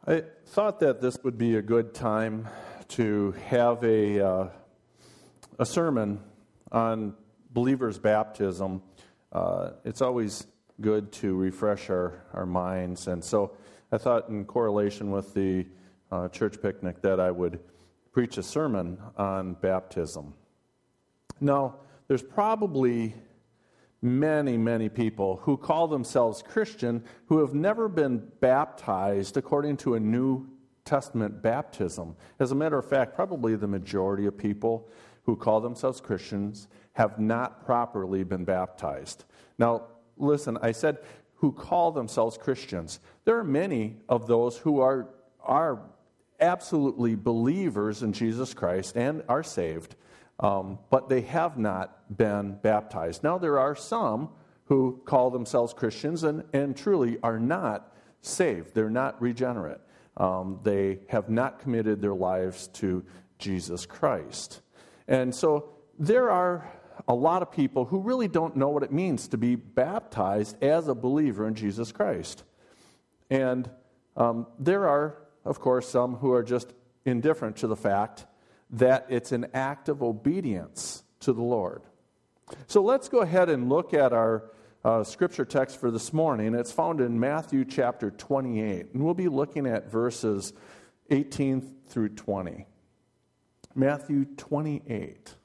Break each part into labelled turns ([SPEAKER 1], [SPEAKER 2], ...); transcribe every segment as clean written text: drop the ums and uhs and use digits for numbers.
[SPEAKER 1] I thought that this would be a good time to have a sermon on believers' baptism. It's always good to refresh our minds, and so I thought in correlation with the church picnic that I would preach a sermon on baptism. Now, there's probably many people who call themselves Christian who have never been baptized according to a New Testament baptism. As a matter of fact, probably the majority of people who call themselves Christians have not properly been baptized. Now, listen, I said who call themselves Christians. There are many of those who are absolutely believers in Jesus Christ and are saved, but they have not been baptized. Now, there are some who call themselves Christians and truly are not saved. They're not regenerate. They have not committed their lives to Jesus Christ. And so there are a lot of people who really don't know what it means to be baptized as a believer in Jesus Christ. And there are, of course, some who are just indifferent to the fact that it's an act of obedience to the Lord. So let's go ahead and look at our scripture text for this morning. It's found in Matthew chapter 28, and we'll be looking at verses 18 through 20. Matthew 28.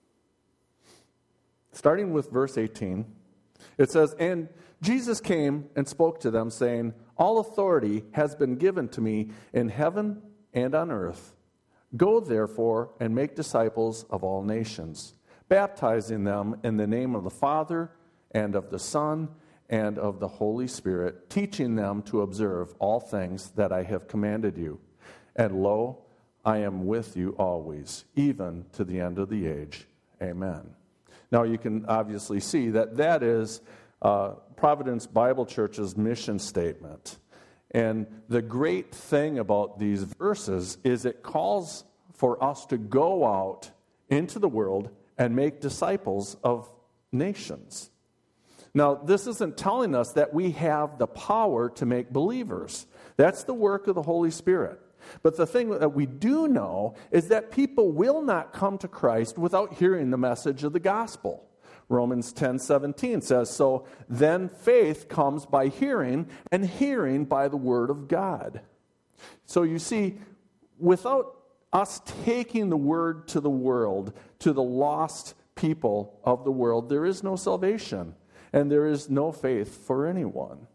[SPEAKER 1] Starting with verse 18, it says, "And Jesus came and spoke to them, saying, 'All authority has been given to me in heaven and on earth. Go, therefore, and make disciples of all nations, baptizing them in the name of the Father and of the Son and of the Holy Spirit, teaching them to observe all things that I have commanded you. And lo, I am with you always, even to the end of the age. Amen.'" Now, you can obviously see that is Providence Bible Church's mission statement. And the great thing about these verses is it calls for us to go out into the world and make disciples of nations. Now, this isn't telling us that we have the power to make believers. That's the work of the Holy Spirit. But the thing that we do know is that people will not come to Christ without hearing the message of the gospel. Romans 10:17 says, "So then faith comes by hearing, and hearing by the word of God." So you see, without us taking the word to the world, to the lost people of the world, there is no salvation, and there is no faith for anyone.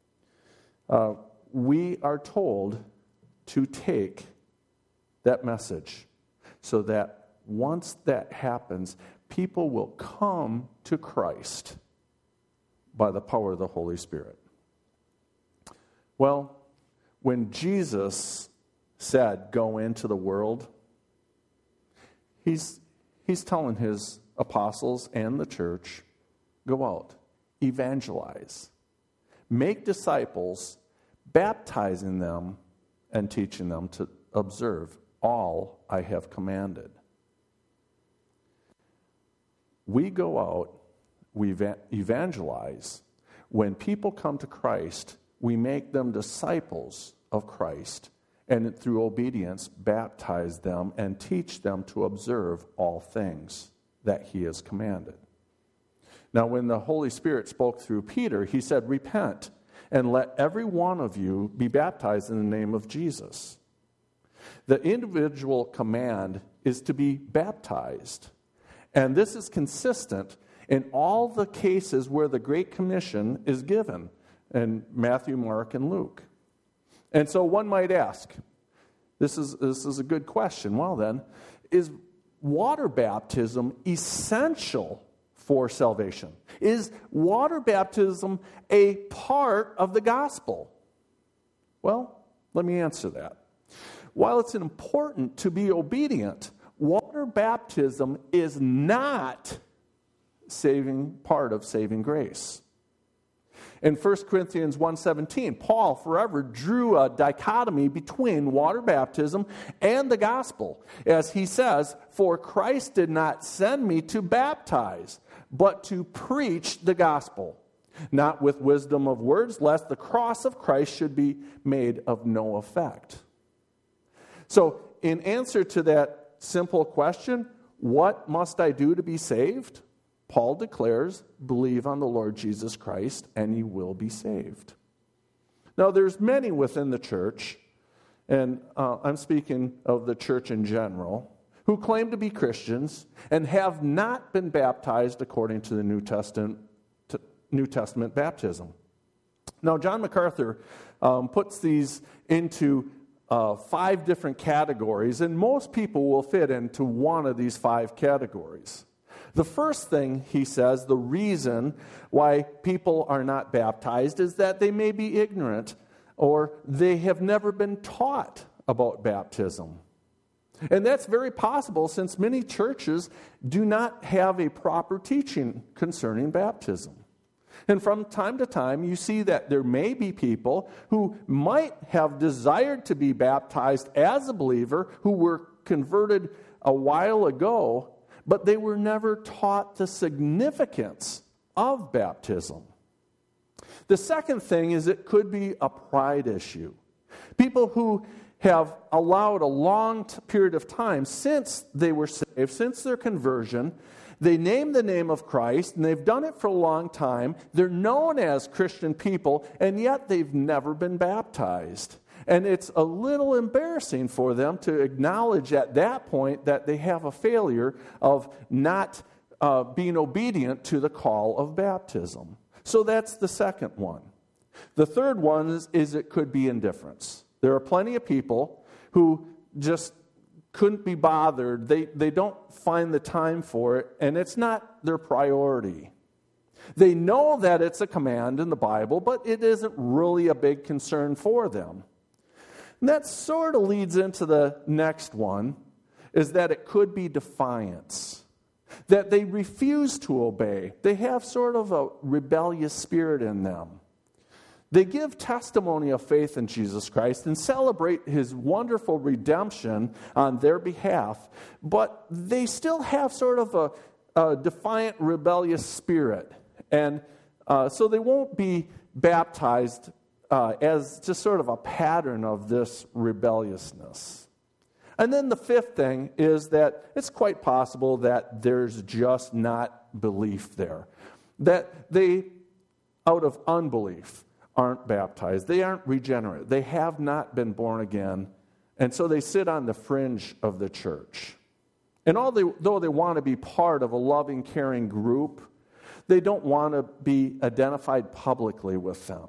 [SPEAKER 1] We are told to take that message so that once that happens, people will come to Christ by the power of the Holy Spirit. Well, when Jesus said, "Go into the world," he's telling his apostles and the church, go out, evangelize, make disciples, baptizing them and teaching them to observe all I have commanded. We go out, we evangelize. When people come to Christ, we make them disciples of Christ, and through obedience, baptize them and teach them to observe all things that he has commanded. Now, when the Holy Spirit spoke through Peter, he said, "Repent, and let every one of you be baptized in the name of Jesus." The individual command is to be baptized. And this is consistent in all the cases where the Great Commission is given in Matthew, Mark, and Luke. And so one might ask, this is a good question. Well then, is water baptism essential for salvation? Is water baptism a part of the gospel? Well, let me answer that. While it's important to be obedient, water baptism is not part of saving grace. In 1 Corinthians 1:17, Paul forever drew a dichotomy between water baptism and the gospel, as he says, "For Christ did not send me to baptize, but to preach the gospel." not with wisdom of words, lest the cross of Christ should be made of no effect. So, in answer to that simple question, what must I do to be saved? Paul declares, believe on the Lord Jesus Christ, and you will be saved. Now, there's many within the church, and I'm speaking of the church in general, who claim to be Christians and have not been baptized according to the New Testament baptism. Now, John MacArthur puts these into 5 different categories, and most people will fit into one of these 5 categories. The first thing, he says, the reason why people are not baptized is that they may be ignorant or they have never been taught about baptism. And that's very possible since many churches do not have a proper teaching concerning baptism. And from time to time, you see that there may be people who might have desired to be baptized as a believer, who were converted a while ago, but they were never taught the significance of baptism. The second thing is it could be a pride issue. People who have allowed a long period of time since they were saved, since their conversion, they name the name of Christ, and they've done it for a long time. They're known as Christian people, and yet they've never been baptized. And it's a little embarrassing for them to acknowledge at that point that they have a failure of not being obedient to the call of baptism. So that's the second one. The third one is it could be indifference. There are plenty of people who just couldn't be bothered. They don't find the time for it, and it's not their priority. They know that it's a command in the Bible, but it isn't really a big concern for them. And that sort of leads into the next one, is that it could be defiance. That they refuse to obey. They have sort of a rebellious spirit in them. They give testimony of faith in Jesus Christ and celebrate his wonderful redemption on their behalf, but they still have sort of a defiant, rebellious spirit. And so they won't be baptized as just sort of a pattern of this rebelliousness. And then the fifth thing is that it's quite possible that there's just not belief there. That they, out of unbelief, aren't baptized. They aren't regenerate. They have not been born again. And so they sit on the fringe of the church. And though they want to be part of a loving, caring group, they don't want to be identified publicly with them.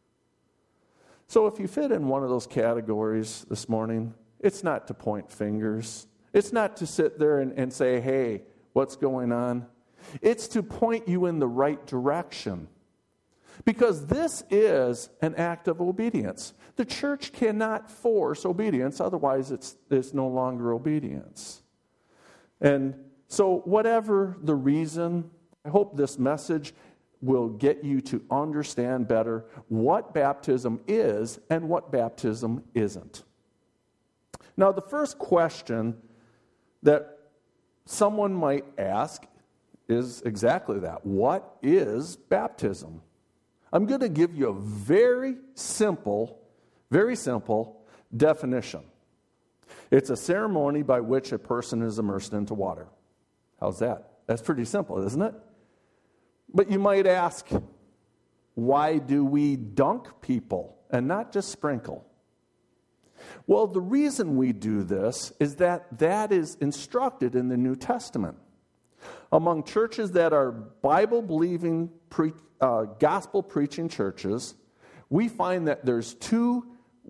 [SPEAKER 1] So if you fit in one of those categories this morning, it's not to point fingers. It's not to sit there and say, hey, what's going on? It's to point you in the right direction. Because this is an act of obedience. The church cannot force obedience, otherwise it's no longer obedience. And so whatever the reason, I hope this message will get you to understand better what baptism is and what baptism isn't. Now, the first question that someone might ask is exactly that. What is baptism? I'm going to give you a very simple definition. It's a ceremony by which a person is immersed into water. How's that? That's pretty simple, isn't it? But you might ask, why do we dunk people and not just sprinkle? Well, the reason we do this is that is instructed in the New Testament. Among churches that are Bible-believing, gospel-preaching churches, we find that there's two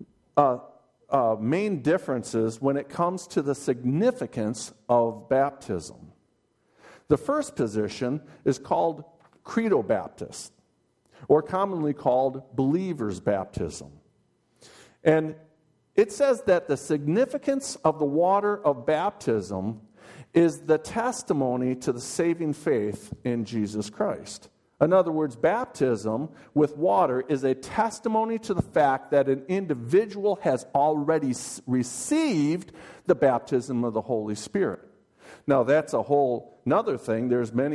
[SPEAKER 1] main differences when it comes to the significance of baptism. The first position is called Credo Baptist, or commonly called believer's baptism. And it says that the significance of the water of baptism is the testimony to the saving faith in Jesus Christ. In other words, baptism with water is a testimony to the fact that an individual has already received the baptism of the Holy Spirit. Now, that's a whole another thing. There's many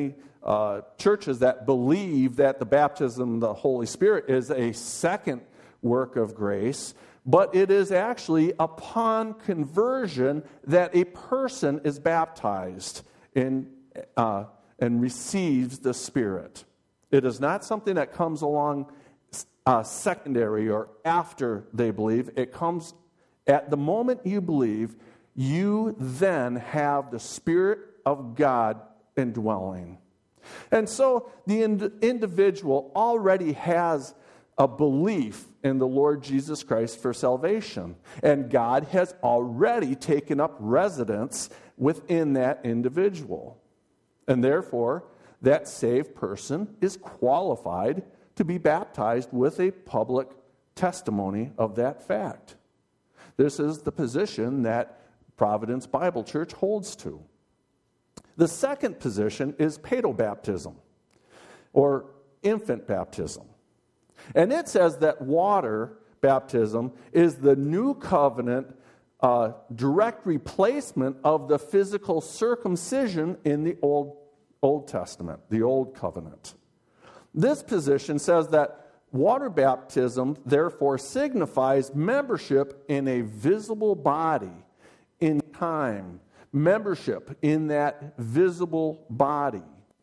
[SPEAKER 1] churches that believe that the baptism of the Holy Spirit is a second work of grace, but it is actually upon conversion that a person is baptized and receives the Spirit. It is not something that comes along secondary or after they believe. It comes at the moment you believe. You then have the Spirit of God indwelling. And so the individual already has a belief in the Lord Jesus Christ for salvation. And God has already taken up residence within that individual. And therefore, that saved person is qualified to be baptized with a public testimony of that fact. This is the position that Providence Bible Church holds to. The second position is paedobaptism, or infant baptism. And it says that water baptism is the new covenant direct replacement of the physical circumcision in the Old Testament, the Old Covenant. This position says that water baptism, therefore, signifies membership in a visible body in time, membership in that visible body.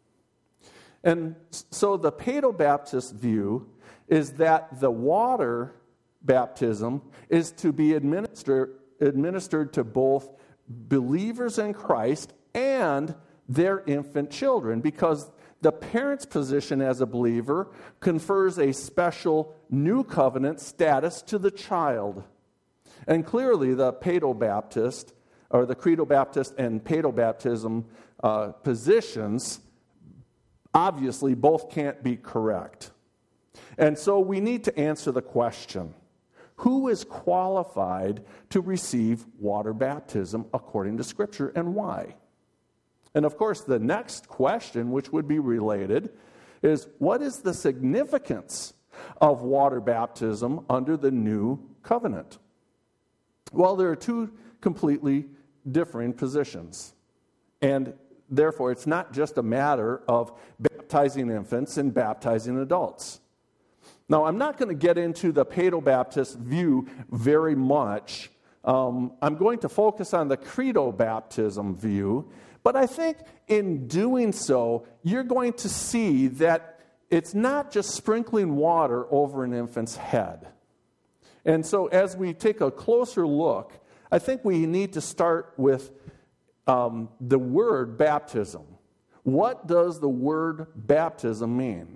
[SPEAKER 1] And so the paedobaptist view is that the water baptism is to be administered to both believers in Christ and their infant children, because the parent's position as a believer confers a special new covenant status to the child. And clearly the paedobaptist, or the credo-baptist and paedobaptism positions, obviously both can't be correct. And so we need to answer the question, who is qualified to receive water baptism according to Scripture, and why? And of course, the next question, which would be related, is what is the significance of water baptism under the new covenant? Well, there are two completely differing positions. And therefore, it's not just a matter of baptizing infants and baptizing adults. Now, I'm not going to get into the paedobaptist view very much. I'm going to focus on the credo baptism view, but I think in doing so, you're going to see that it's not just sprinkling water over an infant's head. And so as we take a closer look, I think we need to start with the word baptism. What does the word baptism mean?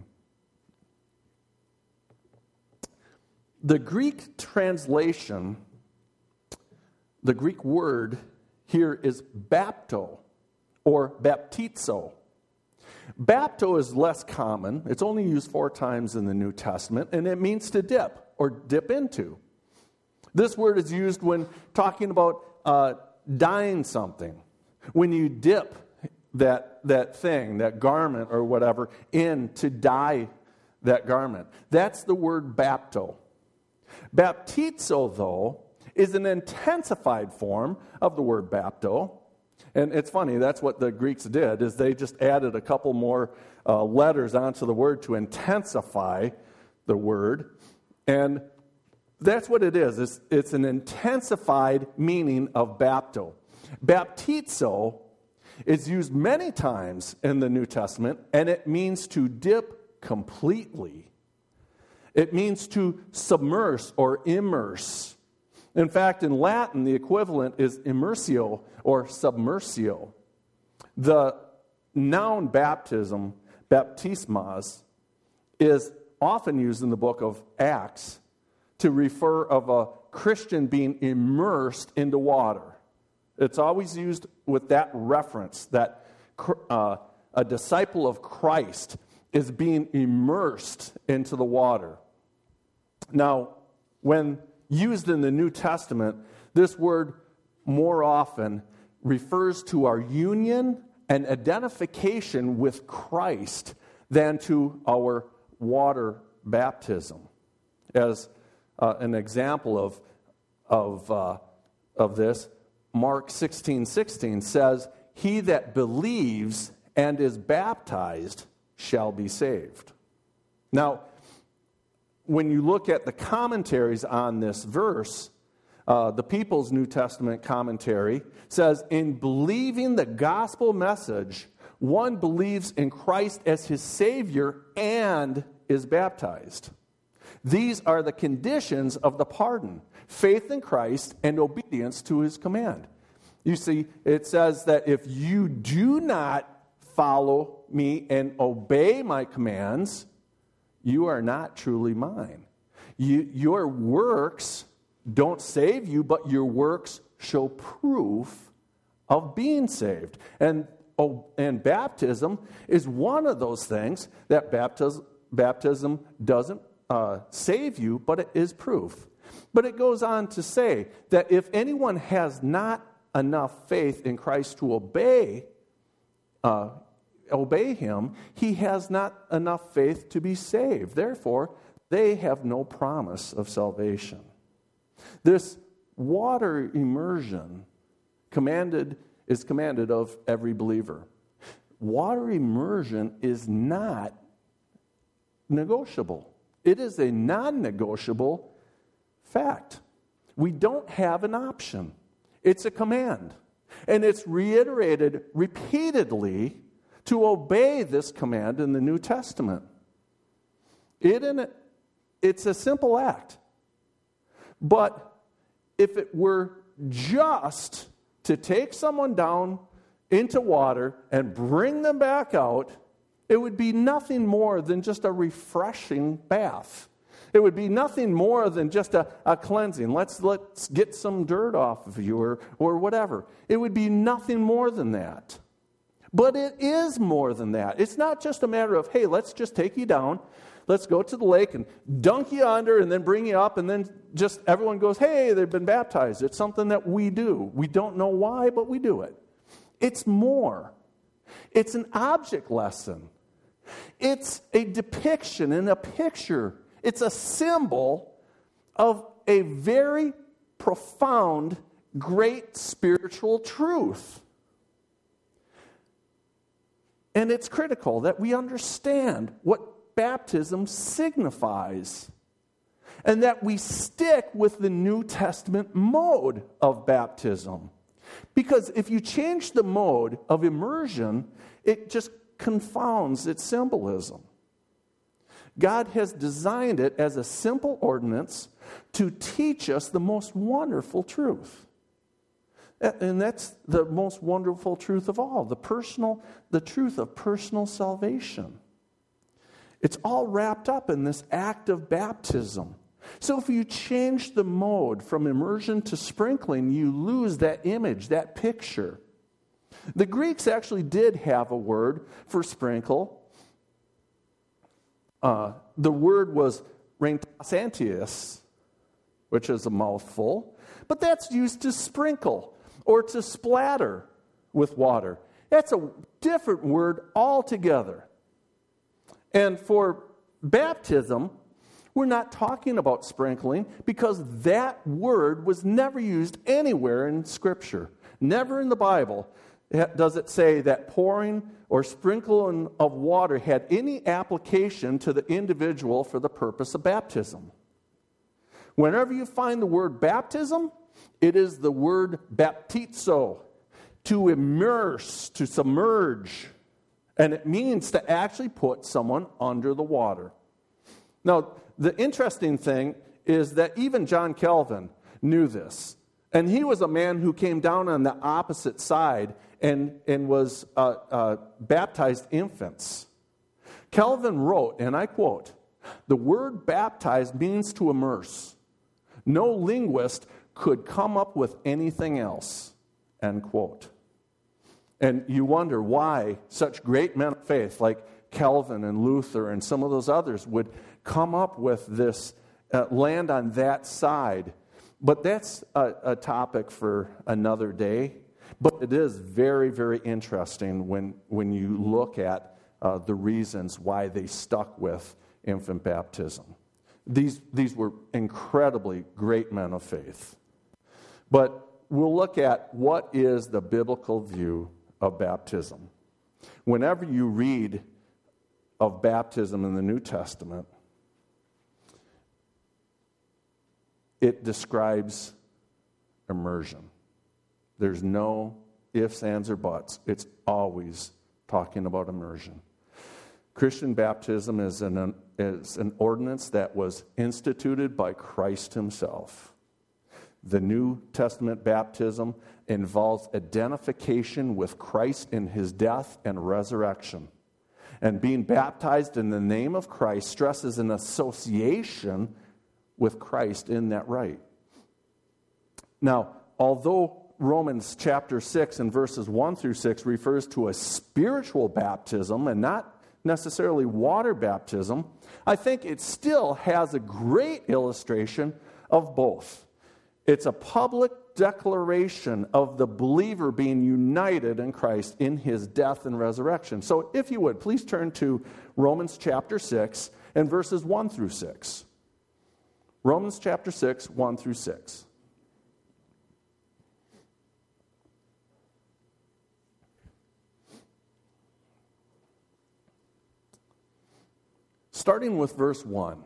[SPEAKER 1] The Greek translation, the Greek word here is bapto, or baptizo. Bapto is less common. It's only used 4 times in the New Testament, and it means to dip or dip into. This word is used when talking about dyeing something. When you dip that thing, that garment or whatever, in to dye that garment. That's the word bapto. Baptizo, though, is an intensified form of the word bapto. And it's funny, that's what the Greeks did, is they just added a couple more letters onto the word to intensify the word. And that's what it is. It's an intensified meaning of bapto. Baptizo is used many times in the New Testament, and it means to dip completely. It means to submerge or immerse. In fact, in Latin, the equivalent is immersio or submersio. The noun baptism, baptismas, is often used in the book of Acts to refer of a Christian being immersed into water. It's always used with that reference, that a disciple of Christ is being immersed into the water. Now, when used in the New Testament, this word more often refers to our union and identification with Christ than to our water baptism. As an example of this, Mark 16:16 says, "He that believes and is baptized shall be saved. Now, when you look at the commentaries on this verse, the People's New Testament commentary says, in believing the gospel message, one believes in Christ as his Savior and is baptized. These are the conditions of the pardon: faith in Christ and obedience to his command. You see, it says that if you do not follow me and obey my commands, you are not truly mine. Your works don't save you, but your works show proof of being saved. And baptism is one of those things that baptism doesn't save you, but it is proof. But it goes on to say that if anyone has not enough faith in Christ to obey him, he has not enough faith to be saved. Therefore, they have no promise of salvation. This water immersion is commanded of every believer. Water immersion is not negotiable. It is a non-negotiable fact. We don't have an option. It's a command. And it's reiterated repeatedly to obey this command in the New Testament. It's a simple act. But if it were just to take someone down into water and bring them back out, it would be nothing more than just a refreshing bath. It would be nothing more than just a cleansing. Let's get some dirt off of you or whatever. It would be nothing more than that. But it is more than that. It's not just a matter of, hey, let's just take you down. Let's go to the lake and dunk you under and then bring you up, and then just everyone goes, hey, they've been baptized. It's something that we do. We don't know why, but we do it. It's more. It's an object lesson. It's a depiction and a picture. It's a symbol of a very profound, great spiritual truth. And it's critical that we understand what baptism signifies, and that we stick with the New Testament mode of baptism. Because if you change the mode of immersion, it just confounds its symbolism. God has designed it as a simple ordinance to teach us the most wonderful truth. And that's the most wonderful truth of all, the truth of personal salvation. It's all wrapped up in this act of baptism. So if you change the mode from immersion to sprinkling, you lose that image, that picture. The Greeks actually did have a word for sprinkle. The word was reintasantius, which is a mouthful, but that's used to sprinkle or to splatter with water. That's a different word altogether. And for baptism, we're not talking about sprinkling because that word was never used anywhere in Scripture. Never in the Bible does it say that pouring or sprinkling of water had any application to the individual for the purpose of baptism. Whenever you find the word baptism, it is the word baptizo, to immerse, to submerge. And it means to actually put someone under the water. Now, the interesting thing is that even John Calvin knew this. And he was a man who came down on the opposite side and was baptized infants. Calvin wrote, and I quote, "The word baptized means to immerse. No linguist could come up with anything else," end quote. And you wonder why such great men of faith like Calvin and Luther and some of those others would come up with this, land on that side. But that's a topic for another day. But it is very, very interesting when you look at the reasons why they stuck with infant baptism. These were incredibly great men of faith. But we'll look at what is the biblical view of baptism. Whenever you read of baptism in the New Testament, it describes immersion. There's no ifs, ands, or buts. It's always talking about immersion. Christian baptism is an ordinance that was instituted by Christ himself. The New Testament baptism involves identification with Christ in his death and resurrection. And being baptized in the name of Christ stresses an association with Christ in that rite. Now, although Romans chapter 6 and verses 1 through 6 refers to a spiritual baptism and not necessarily water baptism, I think it still has a great illustration of both. It's a public declaration of the believer being united in Christ in his death and resurrection. So if you would, please turn to Romans chapter 6 and verses 1 through 6. Romans chapter 6, 1 through 6. Starting with verse 1,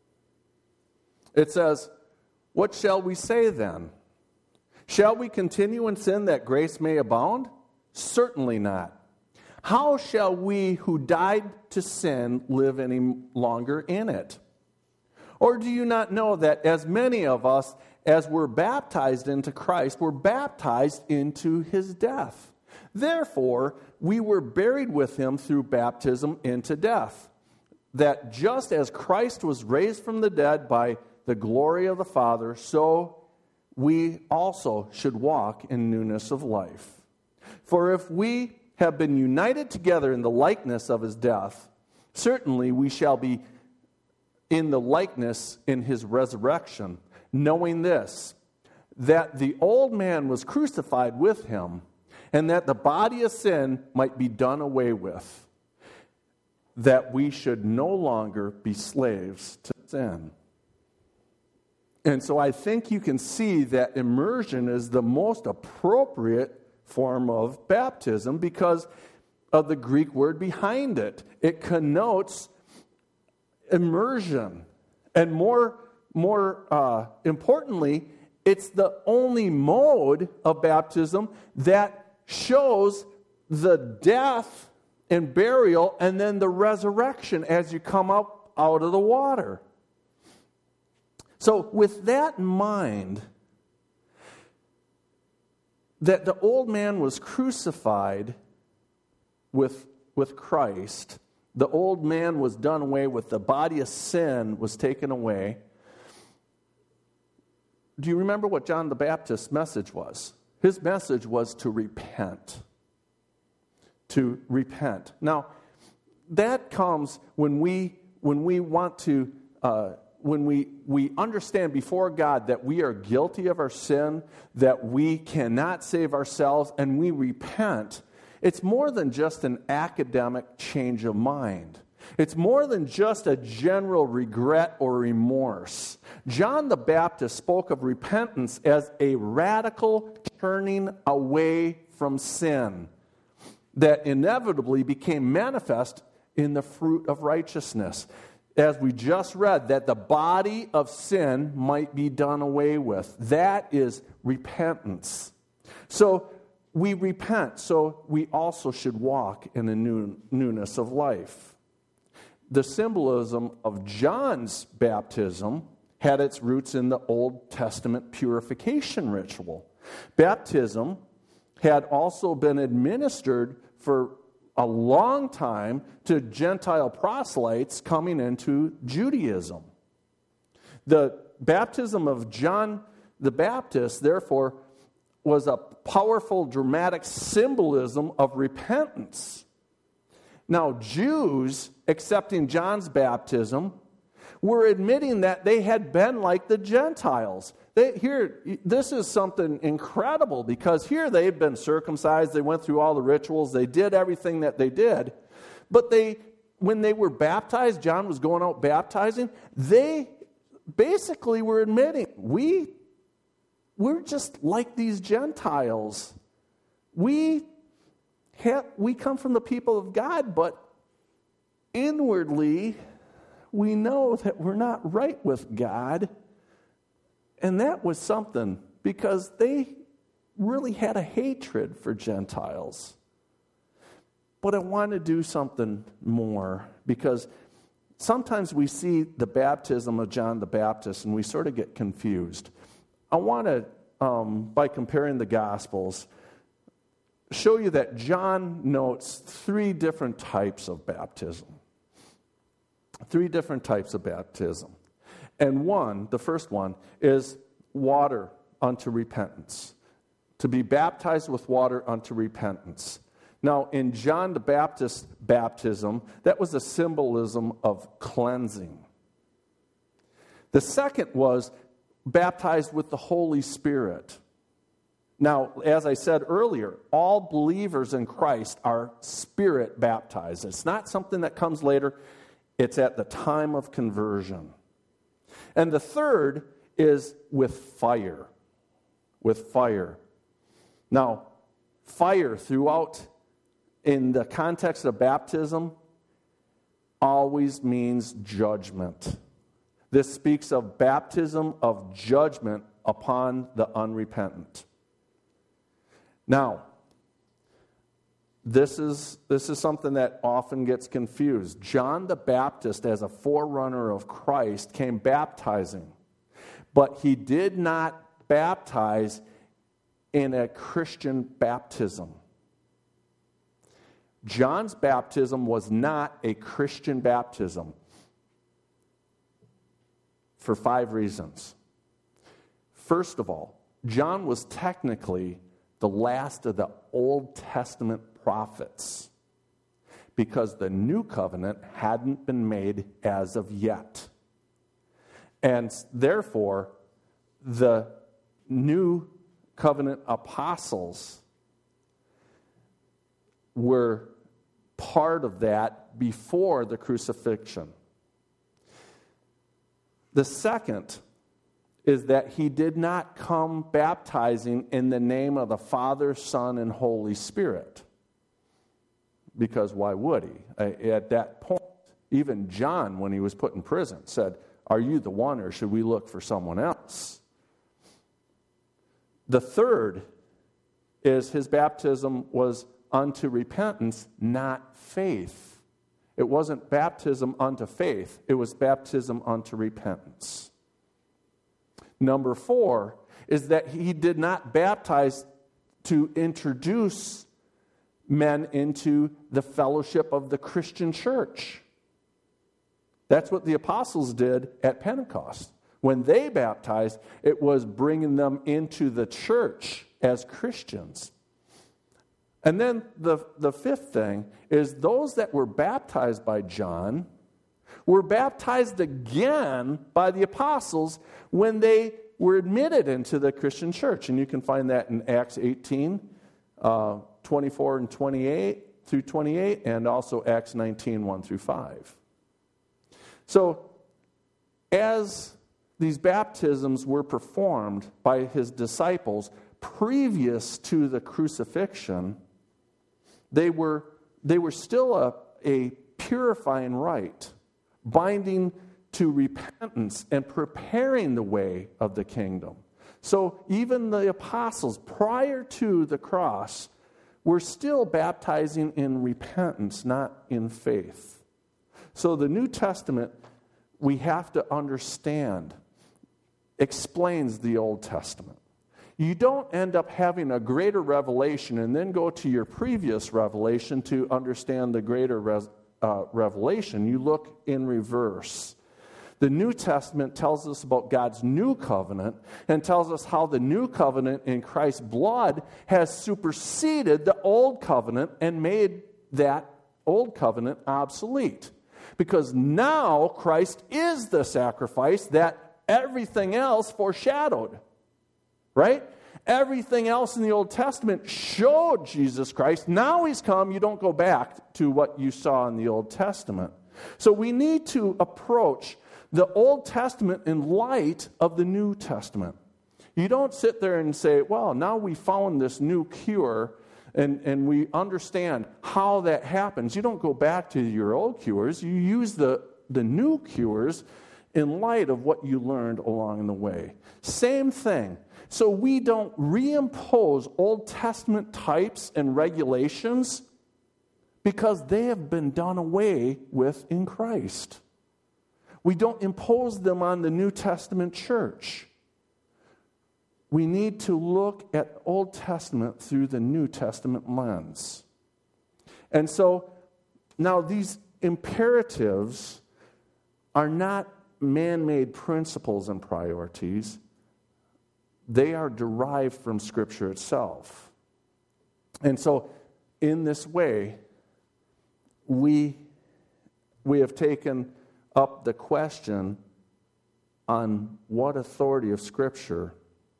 [SPEAKER 1] it says, "What shall we say then? Shall we continue in sin that grace may abound? Certainly not. How shall we who died to sin live any longer in it? Or do you not know that as many of us as were baptized into Christ were baptized into his death? Therefore, we were buried with him through baptism into death, that just as Christ was raised from the dead by the glory of the Father, so we also should walk in newness of life. For if we have been united together in the likeness of his death, certainly we shall be in the likeness in his resurrection, knowing this, that the old man was crucified with him, and that the body of sin might be done away with, that we should no longer be slaves to sin." And so I think you can see that immersion is the most appropriate form of baptism because of the Greek word behind it. It connotes immersion. And more importantly, it's the only mode of baptism that shows the death and burial and then the resurrection as you come up out of the water. So with that in mind, that the old man was crucified with Christ, the old man was done away with, the body of sin was taken away. Do you remember what John the Baptist's message was? His message was to repent. To repent. Now, that comes when we want to... when we understand before God that we are guilty of our sin, that we cannot save ourselves, and we repent, it's more than just an academic change of mind. It's more than just a general regret or remorse. John the Baptist spoke of repentance as a radical turning away from sin that inevitably became manifest in the fruit of righteousness. As we just read, that the body of sin might be done away with. That is repentance. So we repent, so we also should walk in the newness of life. The symbolism of John's baptism had its roots in the Old Testament purification ritual. Baptism had also been administered for a long time to Gentile proselytes coming into Judaism. The baptism of John the Baptist, therefore, was a powerful, dramatic symbolism of repentance. Now, Jews accepting John's baptism were admitting that they had been like the Gentiles. This is something incredible because here they've been circumcised, they went through all the rituals, they did everything that they did. But when they were baptized, John was going out baptizing, they basically were admitting, we're just like these Gentiles. We we come from the people of God, but inwardly, we know that we're not right with God. And that was something, because they really had a hatred for Gentiles. But I want to do something more, because sometimes we see the baptism of John the Baptist and we sort of get confused. I want to, by comparing the Gospels, show you that John notes 3 different types of baptism. 3 different types of baptism. And the first one, is water unto repentance. To be baptized with water unto repentance. Now, in John the Baptist's baptism, that was a symbolism of cleansing. The second was baptized with the Holy Spirit. Now, as I said earlier, all believers in Christ are Spirit baptized. It's not something that comes later. It's at the time of conversion. And the third is with fire. With fire. Now, fire throughout, in the context of baptism, always means judgment. This speaks of baptism of judgment upon the unrepentant. Now, this is something that often gets confused. John the Baptist, as a forerunner of Christ, came baptizing, but he did not baptize in a Christian baptism. John's baptism was not a Christian baptism for 5 reasons. First of all, John was technically the last of the Old Testament prophets, because the new covenant hadn't been made as of yet. And therefore, the new covenant apostles were part of that before the crucifixion. The second is that he did not come baptizing in the name of the Father, Son, and Holy Spirit. Because why would he? At that point, even John, when he was put in prison, said, "Are you the one, or should we look for someone else?" The third is his baptism was unto repentance, not faith. It wasn't baptism unto faith. It was baptism unto repentance. Number 4 is that he did not baptize to introduce men into the fellowship of the Christian church. That's what the apostles did at Pentecost. When they baptized, it was bringing them into the church as Christians. And then the fifth thing is those that were baptized by John were baptized again by the apostles when they were admitted into the Christian church. And you can find that in Acts 18, 24 and 28 through 28, and also Acts 19, 1 through 5. So, as these baptisms were performed by his disciples previous to the crucifixion, they were still a purifying rite, binding to repentance and preparing the way of the kingdom. So even the apostles, prior to the cross, were still baptizing in repentance, not in faith. So the New Testament, we have to understand, explains the Old Testament. You don't end up having a greater revelation and then go to your previous revelation to understand the greater revelation. You look in reverse. The New Testament tells us about God's new covenant and tells us how the new covenant in Christ's blood has superseded the old covenant and made that old covenant obsolete. Because now Christ is the sacrifice that everything else foreshadowed. Right? Everything else in the Old Testament showed Jesus Christ. Now he's come. You don't go back to what you saw in the Old Testament. So we need to approach the Old Testament in light of the New Testament. You don't sit there and say, well, now we found this new cure and we understand how that happens, you don't go back to your old cures. You use the new cures in light of what you learned along the way. Same thing. So we don't reimpose Old Testament types and regulations because they have been done away with in Christ. We don't impose them on the New Testament church. We need to look at Old Testament through the New Testament lens. And so now these imperatives are not man-made principles and priorities. They are derived from Scripture itself. And so in this way, we have taken up the question on what authority of Scripture,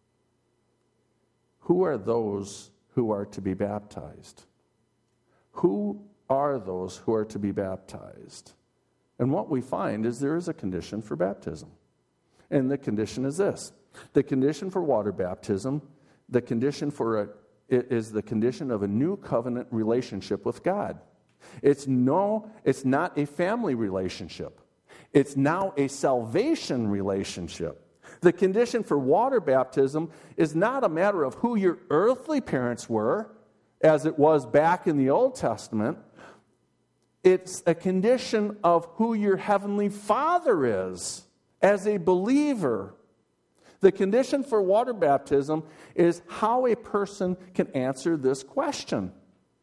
[SPEAKER 1] who are those who are to be baptized? Who are those who are to be baptized? And what we find is there is a condition for baptism. And the condition is this. The condition for water baptism, the condition for it is the condition of a new covenant relationship with God. It's not a family relationship. It's now a salvation relationship. The condition for water baptism is not a matter of who your earthly parents were, as it was back in the Old Testament. It's a condition of who your heavenly Father is as a believer. The condition for water baptism is how a person can answer this question.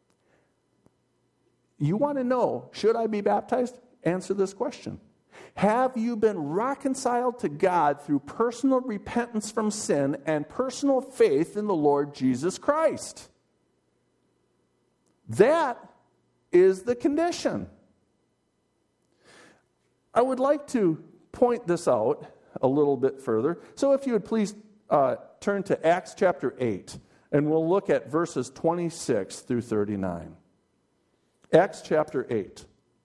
[SPEAKER 1] You want to know, should I be baptized? Answer this question. Have you been reconciled to God through personal repentance from sin and personal faith in the Lord Jesus Christ? That is the condition. I would like to point this out a little bit further. So if you would please turn to Acts chapter 8, and we'll look at verses 26 through 39. Acts chapter 8.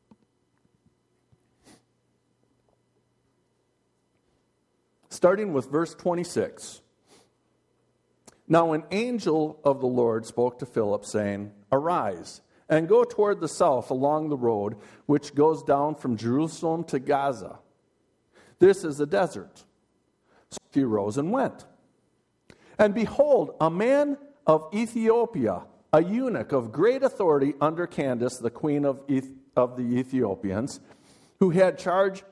[SPEAKER 1] Starting with verse 26. Now an angel of the Lord spoke to Philip, saying, Arise, and go toward the south along the road which goes down from Jerusalem to Gaza. This is a desert. So he rose and went. And behold, a man of Ethiopia, a eunuch of great authority under Candace, the queen of the Ethiopians, who had charge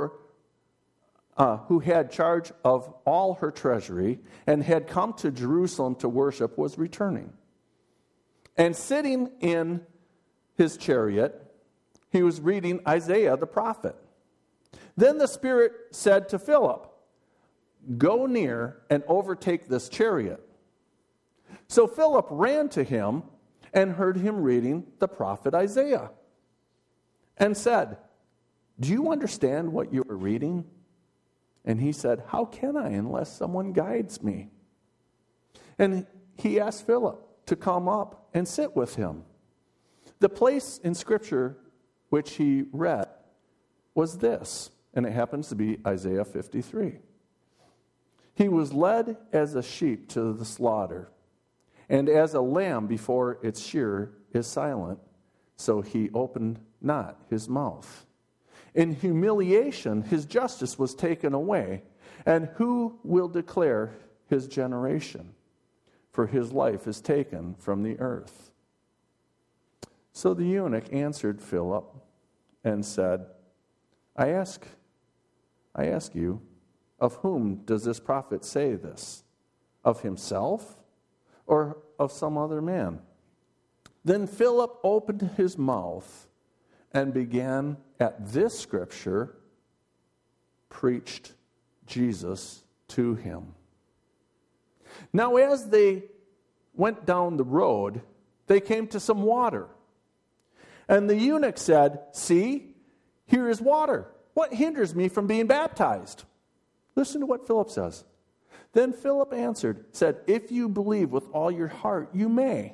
[SPEAKER 1] of all her treasury, and had come to Jerusalem to worship, was returning. And sitting in his chariot, he was reading Isaiah the prophet. Then the Spirit said to Philip, Go near and overtake this chariot. So Philip ran to him and heard him reading the prophet Isaiah, and said, Do you understand what you are reading? And he said, How can I unless someone guides me? And he asked Philip to come up and sit with him. The place in Scripture which he read was this, and it happens to be Isaiah 53. He was led as a sheep to the slaughter, and as a lamb before its shearer is silent, so he opened not his mouth. In humiliation, his justice was taken away. And who will declare his generation? For his life is taken from the earth. So the eunuch answered Philip and said, I ask you, of whom does this prophet say this? Of himself or of some other man? Then Philip opened his mouth and began at this scripture, preached Jesus to him. Now as they went down the road, they came to some water. And the eunuch said, See, here is water. What hinders me from being baptized? Listen to what Philip says. Then Philip answered, said, If you believe with all your heart, you may.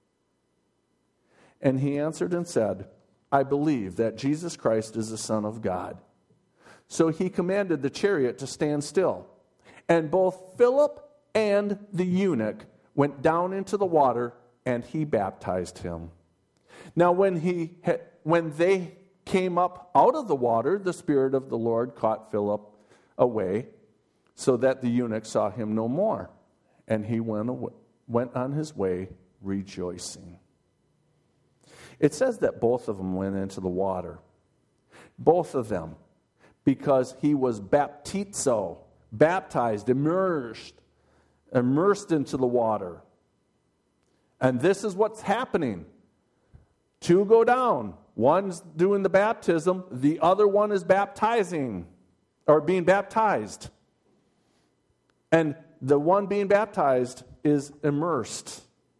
[SPEAKER 1] And he answered and said, I believe that Jesus Christ is the Son of God. So he commanded the chariot to stand still. And both Philip and the eunuch went down into the water, and he baptized him. Now when they came up out of the water, the Spirit of the Lord caught Philip away, so that the eunuch saw him no more. And he went on his way rejoicing. It says that both of them went into the water. Both of them. Because he was baptizo, baptized, immersed into the water. And this is what's happening. Two go down. One's doing the baptism. The other one is baptizing, or being baptized. And the one being baptized is immersed.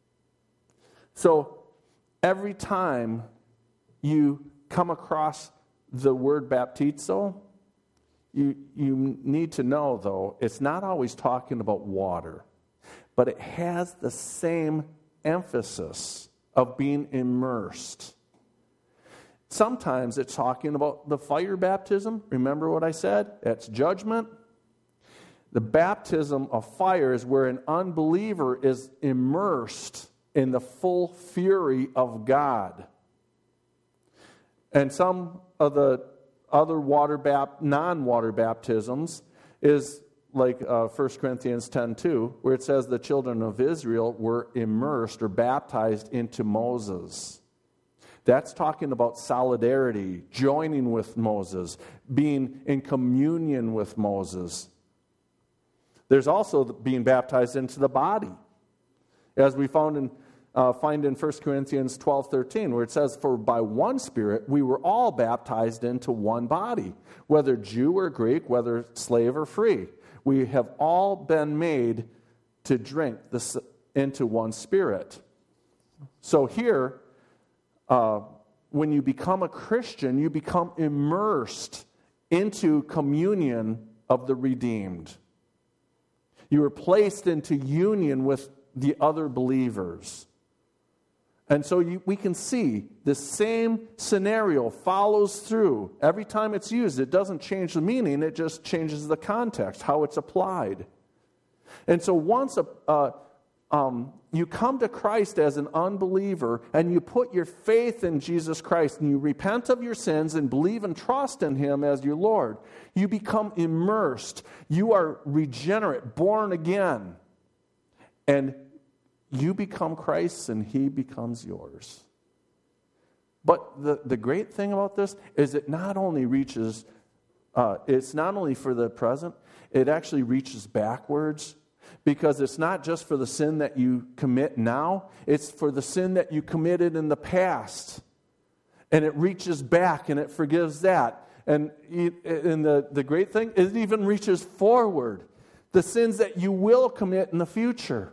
[SPEAKER 1] So every time you come across the word baptizo, you need to know, though, it's not always talking about water, but it has the same emphasis of being immersed. Sometimes it's talking about the fire baptism. Remember what I said? That's judgment. The baptism of fire is where an unbeliever is immersed in the full fury of God. And some of the other non-water baptisms is like 1 Corinthians 10:2, where it says the children of Israel were immersed or baptized into Moses. That's talking about solidarity, joining with Moses, being in communion with Moses. There's also being baptized into the body, as we find in 1 Corinthians 12:13, where it says, "For by one Spirit we were all baptized into one body, whether Jew or Greek, whether slave or free. We have all been made to drink into one Spirit." So here, when you become a Christian, you become immersed into communion of the redeemed. You are placed into union with the other believers. And so we can see the same scenario follows through. Every time it's used, it doesn't change the meaning, it just changes the context, how it's applied. And so once you come to Christ as an unbeliever and you put your faith in Jesus Christ and you repent of your sins and believe and trust in Him as your Lord, you become immersed. You are regenerate, born again. And you become Christ's and He becomes yours. But the great thing about this is it not only reaches, it's not only for the present, it actually reaches backwards. Because it's not just for the sin that you commit now, it's for the sin that you committed in the past. And it reaches back and it forgives that. And the great thing, it even reaches forward. The sins that you will commit in the future.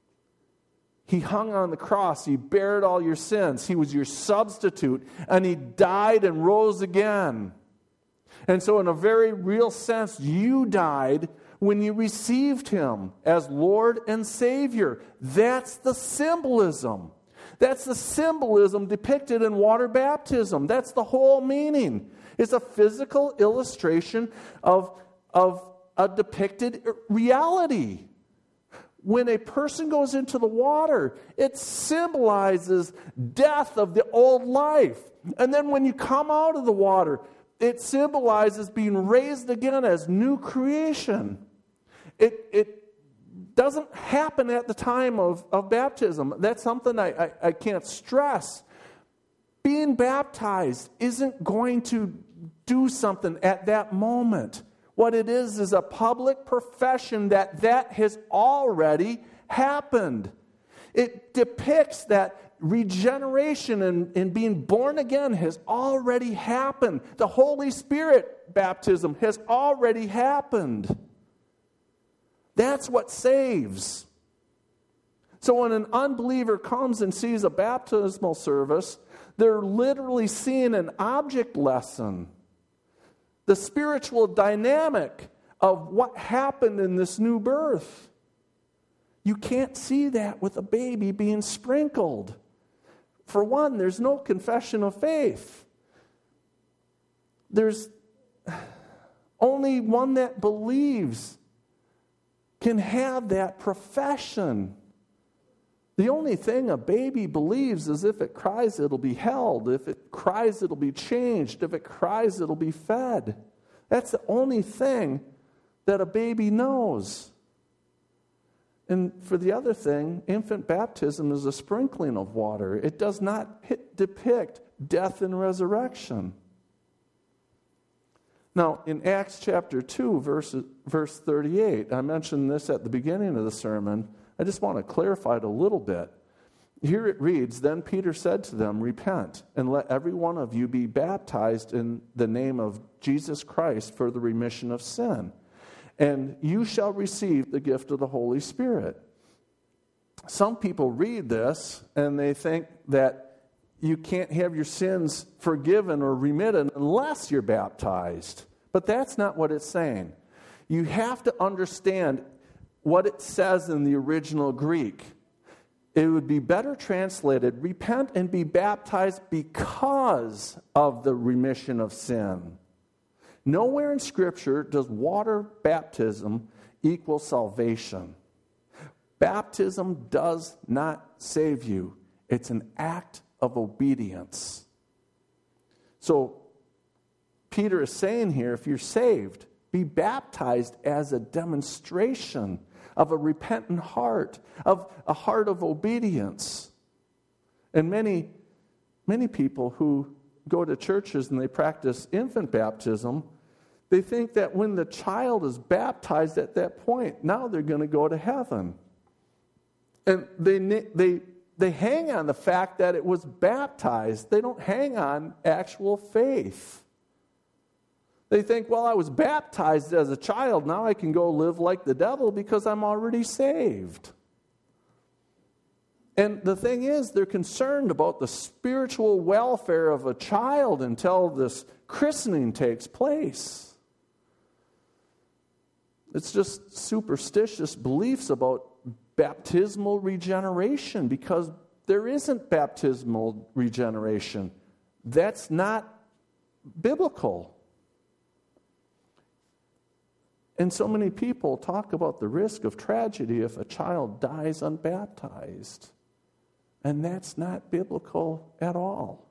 [SPEAKER 1] He hung on the cross. He bared all your sins. He was your substitute. And He died and rose again. And so in a very real sense, you died when you received Him as Lord and Savior. That's the symbolism. That's the symbolism depicted in water baptism. That's the whole meaning. It's a physical illustration of a depicted reality. When a person goes into the water, it symbolizes death of the old life. And then when you come out of the water, it symbolizes being raised again as new creation. It doesn't happen at the time of baptism. That's something I can't stress. Being baptized isn't going to do something at that moment. What it is a public profession that has already happened. It depicts that regeneration and being born again has already happened. The Holy Spirit baptism has already happened. That's what saves. So when an unbeliever comes and sees a baptismal service, they're literally seeing an object lesson. The spiritual dynamic of what happened in this new birth. You can't see that with a baby being sprinkled. For one, there's no confession of faith. There's only one that believes can have that profession. The only thing a baby believes is if it cries, it'll be held. If it cries, it'll be changed. If it cries, it'll be fed. That's the only thing that a baby knows. And for the other thing, infant baptism is a sprinkling of water. It does not depict death and resurrection. Now, in Acts chapter 2, verse 38, I mentioned this at the beginning of the sermon. I just want to clarify it a little bit. Here it reads, "Then Peter said to them, 'Repent, and let every one of you be baptized in the name of Jesus Christ for the remission of sin, and you shall receive the gift of the Holy Spirit.'" Some people read this, and they think that you can't have your sins forgiven or remitted unless you're baptized. But that's not what it's saying. You have to understand what it says in the original Greek. It would be better translated, "Repent and be baptized because of the remission of sin." Nowhere in Scripture does water baptism equal salvation. Baptism does not save you. It's an act of obedience. So Peter is saying here, if you're saved, be baptized as a demonstration of a repentant heart, of a heart of obedience. And many people who go to churches and they practice infant baptism, they think that when the child is baptized at that point, now they're going to go to heaven. And they hang on the fact that it was baptized. They don't hang on actual faith. They think, well, I was baptized as a child. Now I can go live like the devil because I'm already saved. And the thing is, they're concerned about the spiritual welfare of a child until this christening takes place. It's just superstitious beliefs about baptismal regeneration, because there isn't baptismal regeneration. That's not biblical. And so many people talk about the risk of tragedy if a child dies unbaptized. And that's not biblical at all.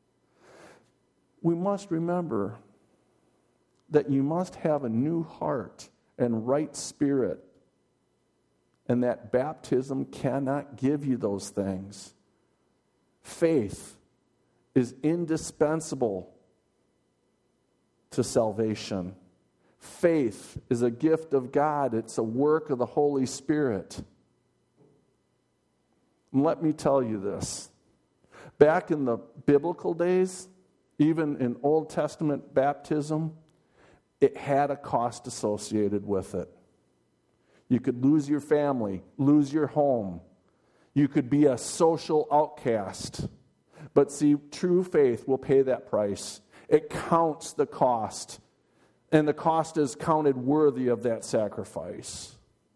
[SPEAKER 1] We must remember that you must have a new heart and right spirit, and that baptism cannot give you those things. Faith is indispensable to salvation. Faith is a gift of God. It's a work of the Holy Spirit. And let me tell you this. Back in the biblical days, even in Old Testament baptism, it had a cost associated with it. You could lose your family, lose your home. You could be a social outcast. But see, true faith will pay that price. It counts the cost. And the cost is counted worthy of that sacrifice.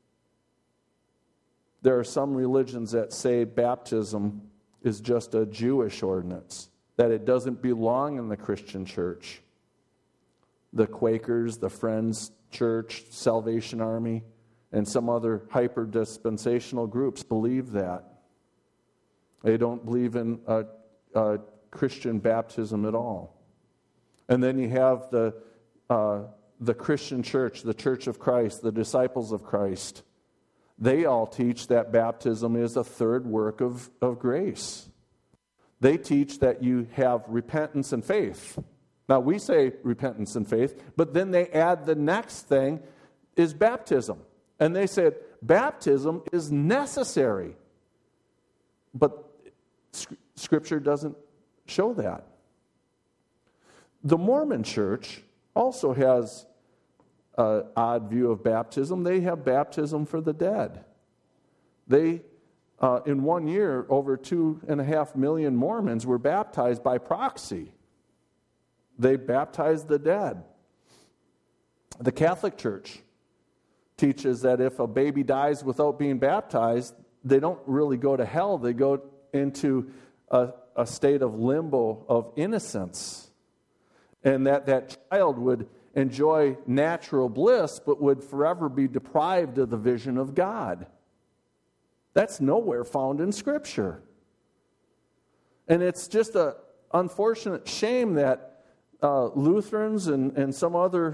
[SPEAKER 1] There are some religions that say baptism is just a Jewish ordinance, that it doesn't belong in the Christian church. The Quakers, the Friends Church, Salvation Army, and some other hyper-dispensational groups believe that. They don't believe in a Christian baptism at all. And then you have the Christian church, the Church of Christ, the Disciples of Christ. They all teach that baptism is a third work of grace. They teach that you have repentance and faith. Now, we say repentance and faith, but then they add the next thing is baptism. And they said baptism is necessary. But Scripture doesn't show that. The Mormon Church also has an odd view of baptism. They have baptism for the dead. They, in 1 year, over 2.5 million Mormons were baptized by proxy. They baptized the dead. The Catholic Church teaches that if a baby dies without being baptized, they don't really go to hell. They go into a state of limbo of innocence. And that child would enjoy natural bliss, but would forever be deprived of the vision of God. That's nowhere found in Scripture. And it's just an unfortunate shame that Lutherans and some other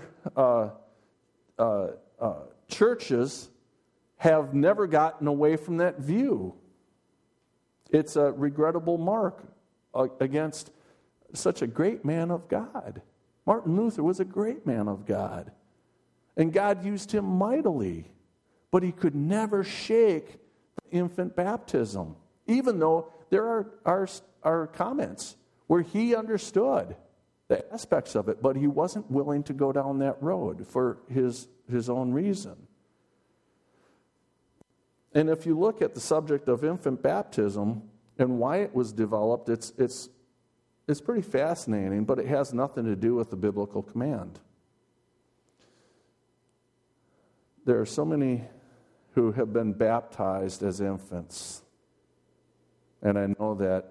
[SPEAKER 1] churches have never gotten away from that view. It's a regrettable mark against such a great man of God. Martin Luther was a great man of God. And God used him mightily. But he could never shake infant baptism, even though there are comments where he understood the aspects of it, but he wasn't willing to go down that road for his own reason. And if you look at the subject of infant baptism and why it was developed, it's pretty fascinating, but it has nothing to do with the biblical command. There are so many who have been baptized as infants. And I know that,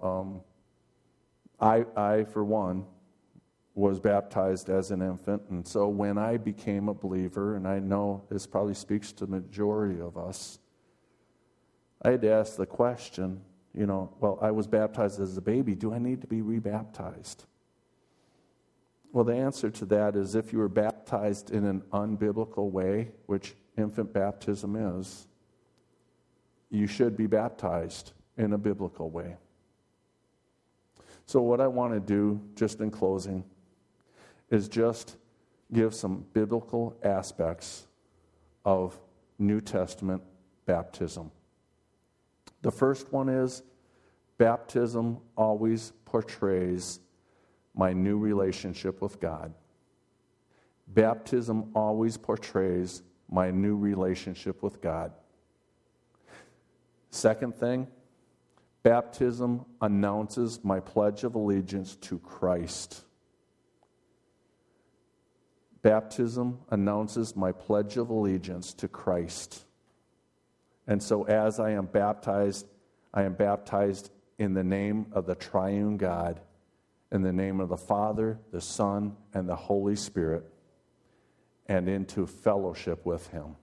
[SPEAKER 1] I, for one, was baptized as an infant. And so when I became a believer, and I know this probably speaks to the majority of us, I had to ask the question, I was baptized as a baby. Do I need to be rebaptized? Well, the answer to that is if you were baptized in an unbiblical way, which infant baptism is, you should be baptized in a biblical way. So what I want to do, just in closing, is just give some biblical aspects of New Testament baptism. The first one is, baptism always portrays my new relationship with God. Baptism always portrays my new relationship with God. Second thing, baptism announces my pledge of allegiance to Christ. Baptism announces my pledge of allegiance to Christ. And so as I am baptized in the name of the triune God, in the name of the Father, the Son, and the Holy Spirit, and into fellowship with Him.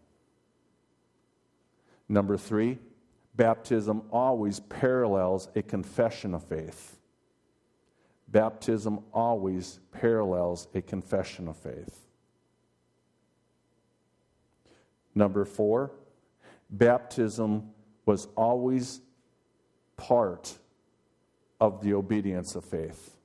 [SPEAKER 1] Number 3, baptism always parallels a confession of faith. Baptism always parallels a confession of faith. Number 4, baptism was always part of the obedience of faith.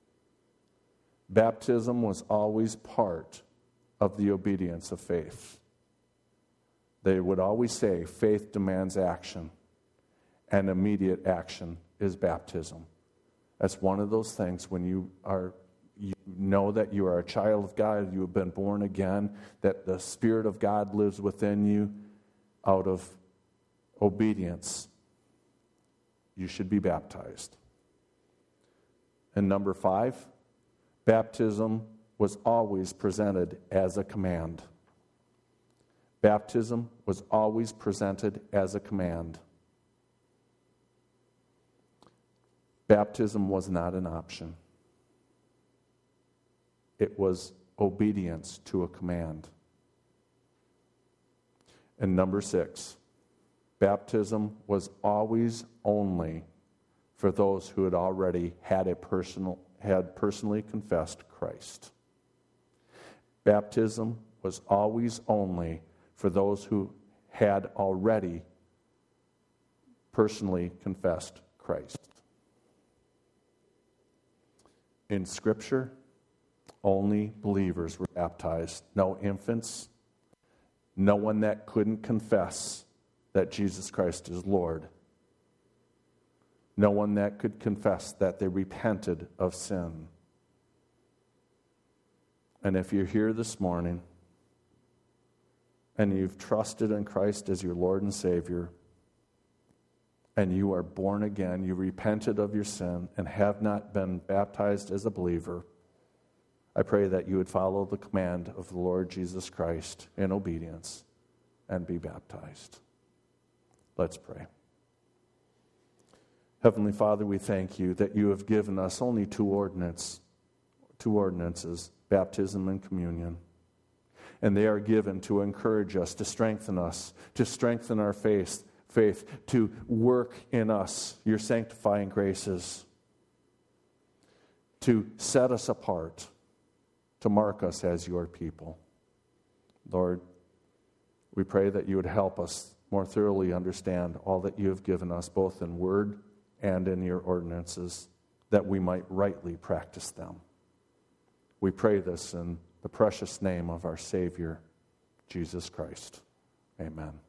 [SPEAKER 1] Baptism was always part of the obedience of faith. They would always say faith demands action, and immediate action is baptism. That's one of those things when you know that you are a child of God, you have been born again, that the Spirit of God lives within you. Out of obedience, you should be baptized. And number 5, baptism was always presented as a command. Baptism was always presented as a command. Baptism was not an option. It was obedience to a command. And number 6, baptism was always only for those who had already had personally confessed Christ. Baptism was always only for those who had already personally confessed Christ. In Scripture, only believers were baptized. No infants, no one that couldn't confess that Jesus Christ is Lord. No one that could confess that they repented of sin. And if you're here this morning and you've trusted in Christ as your Lord and Savior, and you are born again, you repented of your sin and have not been baptized as a believer, I pray that you would follow the command of the Lord Jesus Christ in obedience and be baptized. Let's pray. Heavenly Father, we thank you that you have given us only two ordinances, baptism and communion. And they are given to encourage us, to strengthen our faith faith to work in us your sanctifying graces, to set us apart, to mark us as your people. Lord, we pray that you would help us more thoroughly understand all that you have given us, both in word and in your ordinances, that we might rightly practice them. We pray this in the precious name of our Savior, Jesus Christ. Amen.